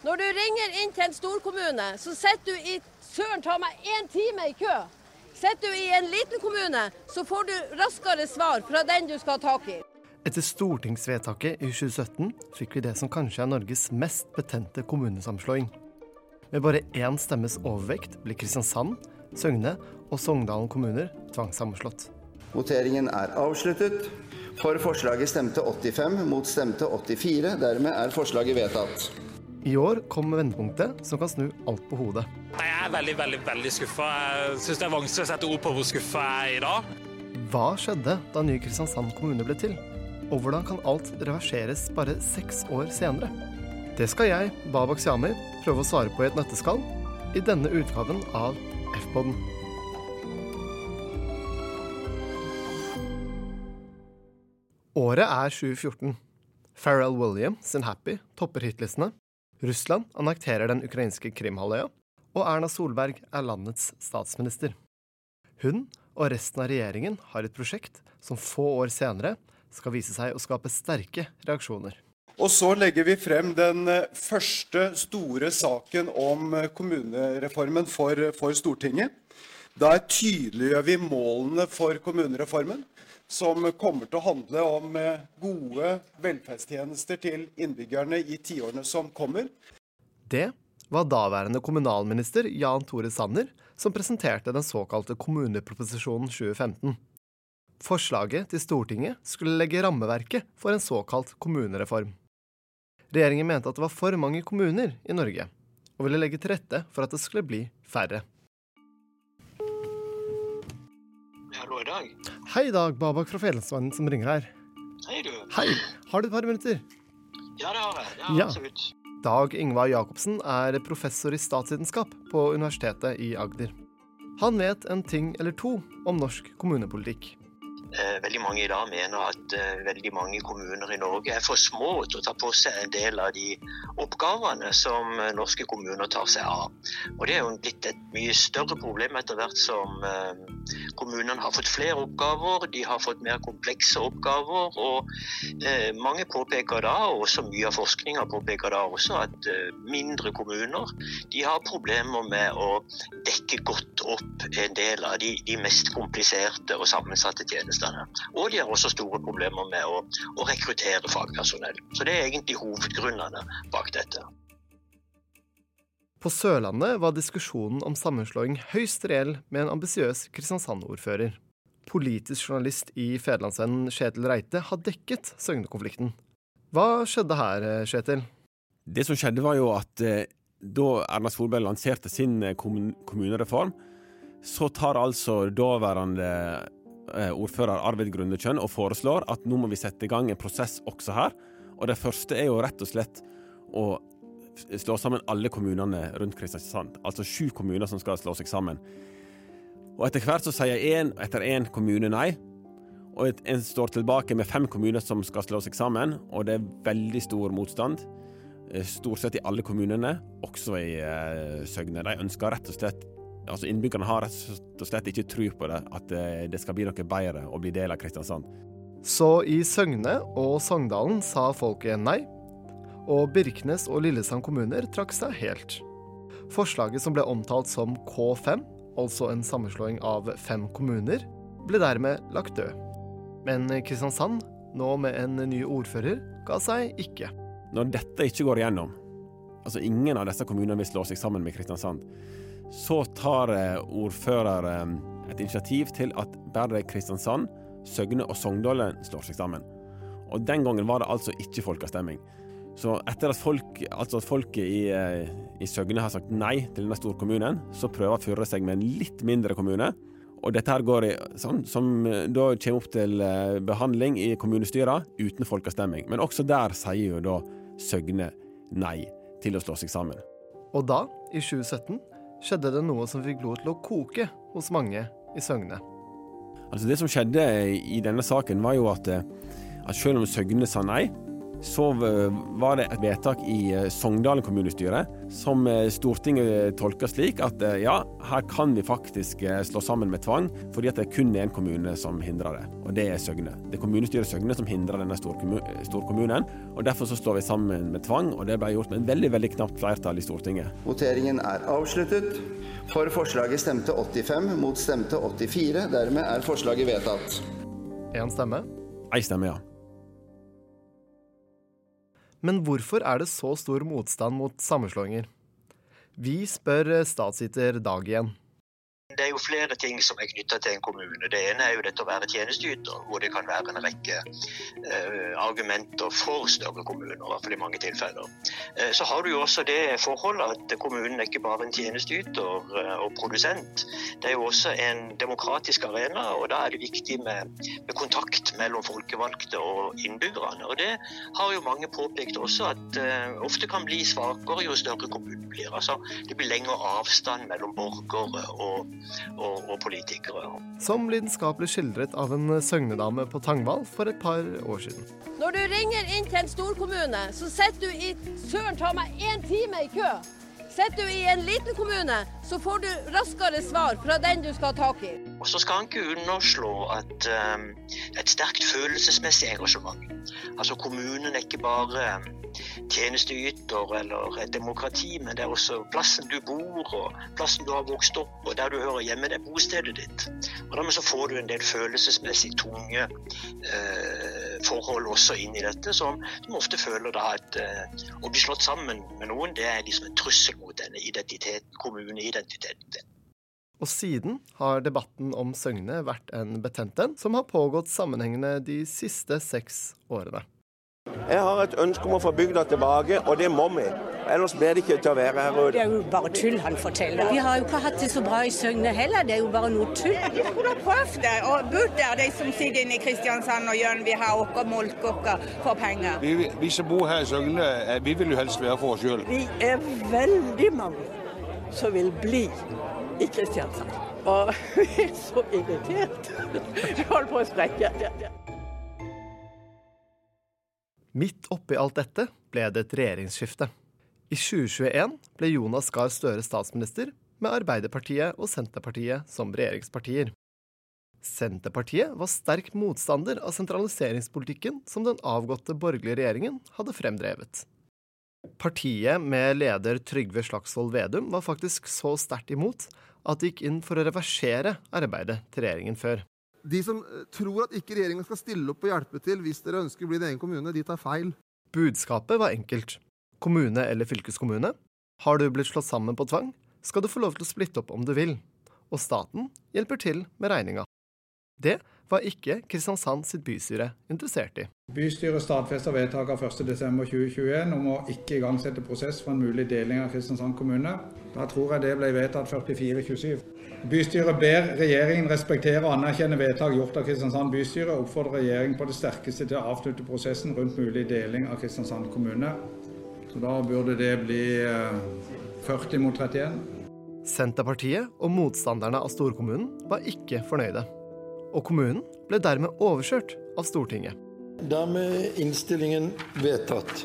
Når du ringer inn til en storkommune, så sitter du i søren ta meg 1 time i kø. Sitter du i en liten kommune, så får du raskere svar fra den du skal ha tak i. Etter stortingsvedtaket i 2017 fikk vi det som kanskje er Norges mest betente kommunesammenslåing. Med bare 1 stemmes overvekt blir Kristiansand, Søgne og Sogndalen kommuner tvangssammenslått. Voteringen er avsluttet. For forslaget stemte 85, mot stemte 84. Dermed er forslaget vedtatt. I år kom vendepunktet som kan snu alt på hodet. Jeg er veldig skuffet. Jeg synes det er vanskelig å sette ord på hvor skuffet jeg er i dag. Hva skjedde da ny Kristiansand kommune ble til? Og hvordan kan alt reverseres bare 6 år senere? Det skal jeg, Babak Siami, prøve å svare på i et nøtteskall i denne utgaven av F-podden. Året er 2014. Pharrell Williams sin Happy topper hitlistene. Russland annekterer den ukrainske Krimhalvøya, og Erna Solberg er landets statsminister. Hun og resten av regjeringen har et prosjekt som få år senere skal vise seg å skape sterke reaksjoner. Og så legger vi frem den første store saken om kommunereformen for Stortinget. Der tydeliggjør vi målene for kommunereformen, som kommer til å handle om gode velferdstjenester til innbyggerne i 10 årene som kommer. Det var daværende kommunalminister Jan Tore Sanner som presenterte den såkalte kommuneproposisjonen 2015. Forslaget til Stortinget skulle legge rammeverket for en såkalt kommunereform. Regjeringen mente at det var for mange kommuner i Norge, og ville legge til rette for at det skulle bli færre. Hallo i dag. Hei Dag, Babak fra Fjellandsvennen som ringer her. Hei du. Hei, har du et par minutter? Ja, det har jeg. Ja. Absolutt. Dag Ingvar Jakobsen er professor i statsvitenskap på Universitetet i Agder. Han vet en ting eller to om norsk kommunepolitikk. Veldig mange i dag mener at veldig mange kommuner i Norge er for små til å ta på seg en del av de oppgavene som norske kommuner tar seg av. Og det er jo blitt et mye større problem etter hvert som kommunene har fått flere oppgaver, de har fått mer komplekse oppgaver, og mange påpeker da, og også mye av forskningen påpeker da også, at mindre kommuner, de har problemer med å dekke godt opp en del av de mest kompliserte og sammensatte tjenestene. Og de har også store problemer med å rekruttere fagpersonell. Så det er egentlig hovedgrunnene bak dette. På Sørlandet var diskusjonen om sammenslåing høyst reell med en ambisiøs Kristiansand-ordfører. Politisk journalist i Fjellandsvennen Kjetil Reite har dekket Søgne-konflikten. Hva skjedde her, Kjetil? Det som skjedde var jo at da Erna Solberg lanserte sin kommunereform, så tar altså daværende ordfører Arvid Grundekjønn og foreslår at nå må vi sette i gang en prosess også her. Og det første er jo rett og slett å slå sammen alle kommunene rundt Kristiansand. Altså 7 kommuner som skal slå seg sammen. Og etter hvert så sier etter en kommune nei. Og en står tilbake med 5 kommuner som skal slå seg sammen. Og det er veldig stor motstand. Stort sett i alle kommunene, også i Søgne. De ønsker rett og slett innbyggerne har rett og slett ikke tro på det, at det skal bli noe bedre å bli del av Kristiansand. Så i Søgne og Sogndalen sa folket nei, og Birkenes og Lillesand kommuner trakk seg helt. Forslaget som ble omtalt som K5, altså en sammenslåing av 5 kommuner, ble dermed lagt død. Men Kristiansand, nå med en ny ordfører, ga seg ikke. Når dette ikke går igjennom, altså ingen av disse kommunene vil slå seg sammen med Kristiansand, så tar ordfører et initiativ til at bare Kristiansand, Søgne og Sogndalen slår seg sammen. Og den gangen var det altså ikke folkeavstemning. Så etter at folket i Søgne har sagt nei til denne storkommunen, så prøver Fyrre seg med en litt mindre kommune. Og dette her går sånn, som da kommer opp til behandling i kommunestyret uten folkeavstemning. Men også der sier jo da Søgne nei til å slå seg sammen. Og da, i 2017, skjedde det noe som fikk blod til å koke hos mange i Søgne. Altså det som skjedde i denne saken var jo at selv om Søgne sa nei, så var det et vedtak i Sogndalen kommunestyre som Stortinget tolket slik at ja, her kan vi faktisk slå sammen med tvang, fordi at det kun er en kommune som hindrer det, og det er Søgne. Det er kommunestyret Søgne som hindrer denne storkommunen, og derfor så slår vi sammen med tvang, og det ble gjort med en veldig, veldig knapt flertall i Stortinget. Voteringen er avsluttet. For forslaget stemte 85, mot stemte 84. Dermed er forslaget vedtatt. En stemme. En stemme, ja. Men hvorfor er det så stor motstand mot sammenslåinger? Vi spør statsviter Dag igjen. Det er jo flere ting som er knyttet til en kommune. Det ene er jo dette å være tjenesteyter, hvor det kan være en rekke argumenter for større kommuner, i hvert fall i mange tilfeller. Så har du jo også det forholdet at kommunen er ikke bare en tjenesteyter og produsent. Det er jo også en demokratisk arena, og da er det viktig med kontakt mellom folkevalgte og innbyggerne. Og det har jo mange påpekt også at ofte kan bli svakere jo større kommunen blir. Altså, det blir lengre avstand mellom borgere og politikere. Som lidenskapelig skildret av en søgnedame på Tangvall for et par år siden. Når du ringer inn til en storkommune, så sitter du i søren ta meg 1 time i kø. Sitter du i en liten kommune, så får du raskere svar fra den du skal ha tak i. Og så skal han ikke underslå at et sterkt følelsesmessig engasjement. Altså kommunen er ikke bare tjenesteyter eller et demokrati, men det er også plassen du bor og plassen du har vokst opp og der du hører hjemme, det er bostedet ditt. Og dermed så får du en del følelsesmessig tunge forhold også inn i dette, som ofte føler da at å bli slått sammen med noen, det er liksom en trussel mot denne identiteten, kommuneidentiteten din. Og siden har debatten om Søgne vært en betent en som har pågått sammenhengende de siste 6 årene. Jeg har et ønske om å få bygda tilbake, og det må vi. Ellers blir det ikke til å være her ute. Det er jo bare tull han forteller. Vi har jo ikke hatt det så bra i Søgne heller, det er jo bare noe tull. Vi skulle ha prøvd det, og bodd der, de som sitter inne i Kristiansand og Jørn, vi har okker, molkokker for penger. Vi som bor her i Søgne, vi vil jo helst være for oss selv. Vi er veldig mange som vil bli i Kristiansand. Og vi er så irritert. Vi holder på å sprekke. Midt oppi alt dette ble det et regjeringsskifte. I 2021 ble Jonas Gahr Støre statsminister med Arbeiderpartiet og Senterpartiet som regjeringspartier. Senterpartiet var sterk motstander av sentraliseringspolitikken som den avgåtte borgerlige regjeringen hadde fremdrevet. Partiet med leder Trygve Slagsvold Vedum var faktisk så sterkt imot at de gikk inn for å reversere arbeidet til regjeringen før. De som tror at ikke regjeringen skal stille opp og hjelpe til hvis dere ønsker å bli en egen kommune, de tar feil. Budskapet var enkelt. Kommune eller fylkeskommune. Har du blitt slått sammen på tvang, skal du få lov til å splitte opp om du vil. Og staten hjelper til med regninga. Det var ikke Kristiansand sitt bystyre interessert i. Bystyret stadfester vedtaket av 1. desember 2021 om å ikke igangsette prosess for en mulig deling av Kristiansand kommune. Da tror jeg det ble vedtatt 44-27. Bystyret ber regjeringen respektere og anerkjenne vedtak gjort av Kristiansand bystyre og oppfordrer regjeringen på det sterkeste til å avslutte prosessen rundt mulig deling av Kristiansand kommune. Så da burde det bli 40 mot 31. Senterpartiet og motstanderne av storkommunen var ikke fornøyde. Og kommunen ble dermed overkjørt av Stortinget. Dermed er innstillingen vedtatt.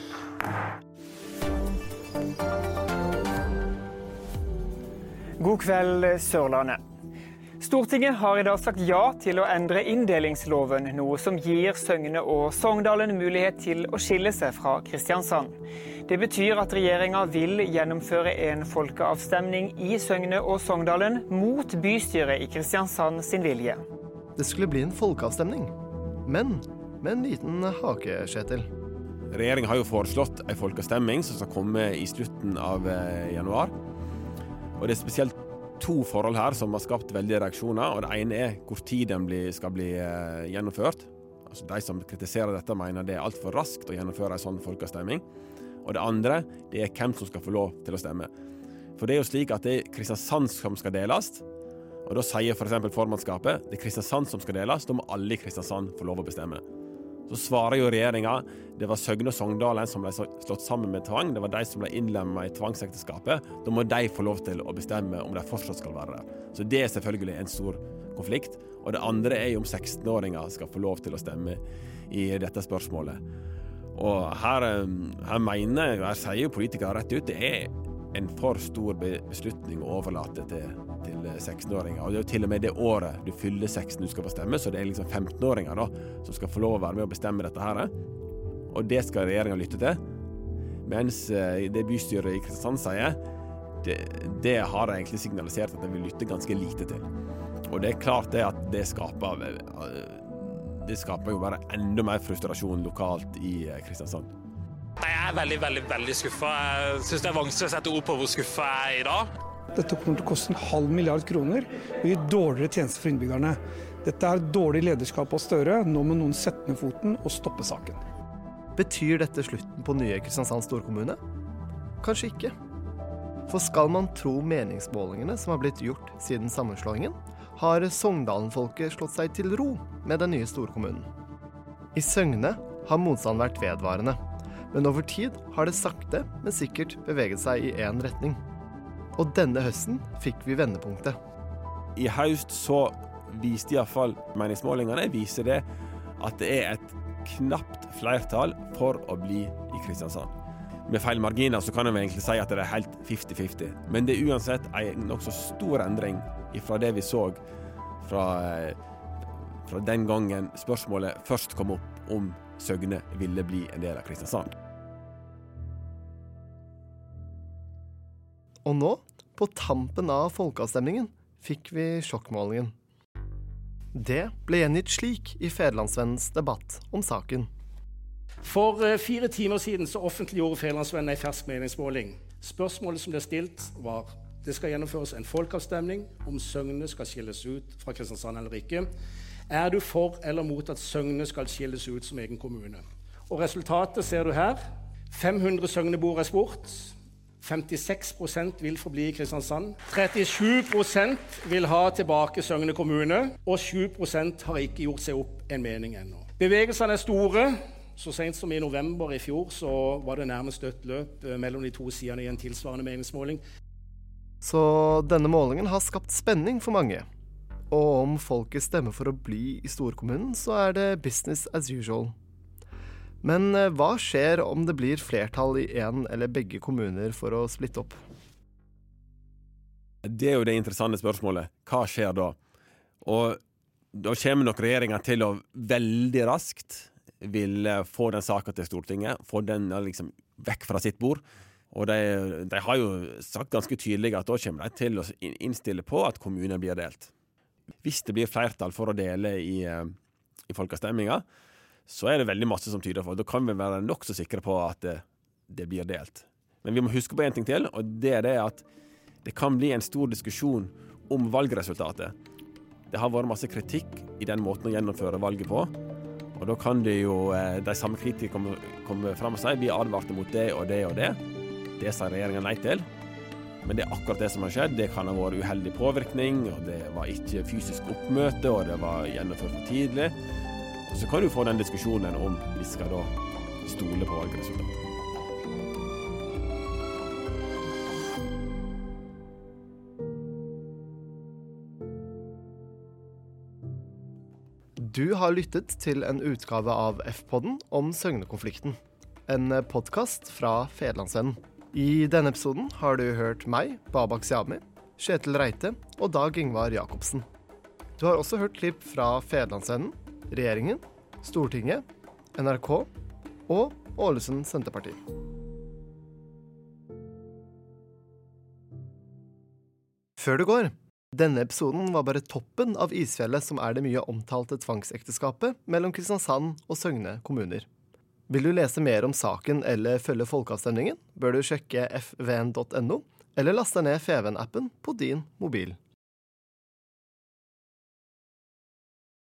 God kveld, Sørlandet. Stortinget har i dag sagt ja til å endre inndelingsloven, noe som gir Søgne og Sogndalen mulighet til å skille seg fra Kristiansand. Det betyr at regjeringen vil gjennomføre en folkeavstemning i Søgne og Sogndalen mot bystyret i Kristiansand sin vilje. Det skulle bli en folkeavstemning, men med en liten hake, Kjetil. Regjeringen har jo foreslått en folkeavstemning som skal komme i slutten av januar. Og det er spesielt 2 forhold her som har skapt veldige reaksjoner, og det ene er hvor tid den skal bli gjennomført. Altså de som kritiserer dette mener det er alt for raskt å gjennomføre en sånn folkeavstemning. Og det andre, det er hvem som skal få lov til å stemme. For det er jo slik at det er Kristiansand som skal deles, og da sier for eksempel formannskapet, det er Kristiansand som skal deles, da må alle i Kristiansand få lov å bestemme. Så svarer jo regjeringen, det var Søgne og Sogndalen som ble slått sammen med tvang, det var de som ble innlemmet i tvangsekteskapet, da må de få lov til å bestemme om de fortsatt skal være der. Så det er selvfølgelig en stor konflikt, og det andre er jo om 16-åringer skal få lov til å stemme i dette spørsmålet. Og her sier jo politikere rett ut, det en for stor beslutning å overlate til 16-åringer. Og det jo til og med det året du fyller 16 du skal få stemme, så det liksom 15-åringer da, som skal få lov å være med å bestemme dette her. Og det skal regjeringen lytte til. Mens det bystyret i Kristiansand sier, det har egentlig signalisert at de vil lytte ganske lite til. Og det klart det at det skaper jo bare enda mer frustrasjon lokalt i Kristiansand. Jeg veldig, veldig, veldig skuffet. Jeg synes det vanskelig å sette ord på hvor skuffet jeg i dag. Dette kommer til å koste 0,5 milliard kroner og gi dårligere tjenester for innbyggerne. Dette dårlig lederskap av Støre. Nå må noen sette ned foten og stoppe saken. Betyr dette slutten på nye Kristiansand storkommune? Kanskje ikke. For skal man tro meningsmålingene som har blitt gjort siden sammenslåingen, har Sogndalen-folket slått seg til ro med den nye storkommunen. I Søgne har motstand vært vedvarende, men over tid har det sakte, men sikkert beveget seg i en retning. Og denne høsten fikk vi vendepunktet. I høst så viste i hvert fall meningsmålingene viser det at det et knapt flertall for å bli i Kristiansand. Med feil marginer så kan jeg egentlig si at det helt 50-50, men det uansett en nokså stor endring fra det vi så fra den gangen spørsmålet først kom opp om Søgne ville bli en del av Kristiansand. Og nå, på tampen av folkeavstemningen, fikk vi sjokkmålingen. Det ble gjengitt slik i Fædrelandsvennens debatt om saken. For 4 timer siden så offentliggjorde Fædrelandsvennen en fersk meningsmåling. Spørsmålet som ble stilt var: det skal gjennomføres en folkeavstemning om Søgne skal skilles ut fra Kristiansand eller ikke. Du for eller mot at Søgne skal skilles ut som egen kommune? Og resultatet ser du her. 500 søgneboere spurt. 56% vil forbli i Kristiansand. 37% vil ha tilbake Søgne kommune. Og 7% har ikke gjort seg opp en mening ennå. Bevegelsene store. Så sent som i november i fjor så var det nærmest dødt løp mellom de to sidene i en tilsvarende meningsmåling. Så denne målingen har skapt spenning for mange. Og om folket stemmer for å bli i storkommunen, så det business as usual. Men hva skjer om det blir flertall i en eller begge kommuner for å splitte opp? Det jo det interessante spørsmålet. Hva skjer da? Og da kommer nok regjeringen til å veldig raskt vil få den saken til Stortinget, få den liksom vekk fra sitt bord. Og de har jo sagt ganske tydelig at da kommer de til å innstille på at kommunen blir delt. Hvis det blir flertall for å dele i folkeavstemninger, så det veldig masse som tyder for. Da kan vi være nok så sikre på at det blir delt. Men vi må huske på en ting til, og det det at det kan bli en stor diskusjon om valgresultatet. Det har vært masse kritikk i den måten å gjennomføre valget på, og da kan det jo de samme kritikere komme frem og si vi advarte mot det og det og det. Det sier regjeringen nei til. Men det akkurat det som har skjedd. Det kan ha vært uheldig påvirkning, og det var ikke fysisk oppmøte, og det var gjennomført for tidlig. Så kan du få den diskusjonen om vi skal da stole på valgresultatet. Du har lyttet til en utgave av F-podden om Søgne-konflikten. En podcast fra Fædrelandsvennen. I denne episoden har du hørt meg, Babak Siami, Kjetil Reite og Dag Ingvar Jakobsen. Du har også hørt klipp fra Fædrelandsvennen, regjeringen, Stortinget, NRK og Ålesund Senterparti. Før du går, denne episoden var bare toppen av isfjellet som det mye omtalte tvangsekteskapet mellom Kristiansand og Søgne kommuner. Vil du lese mer om saken eller følge folkeavstemningen, bør du sjekke fvn.no eller laste ned FVN-appen på din mobil.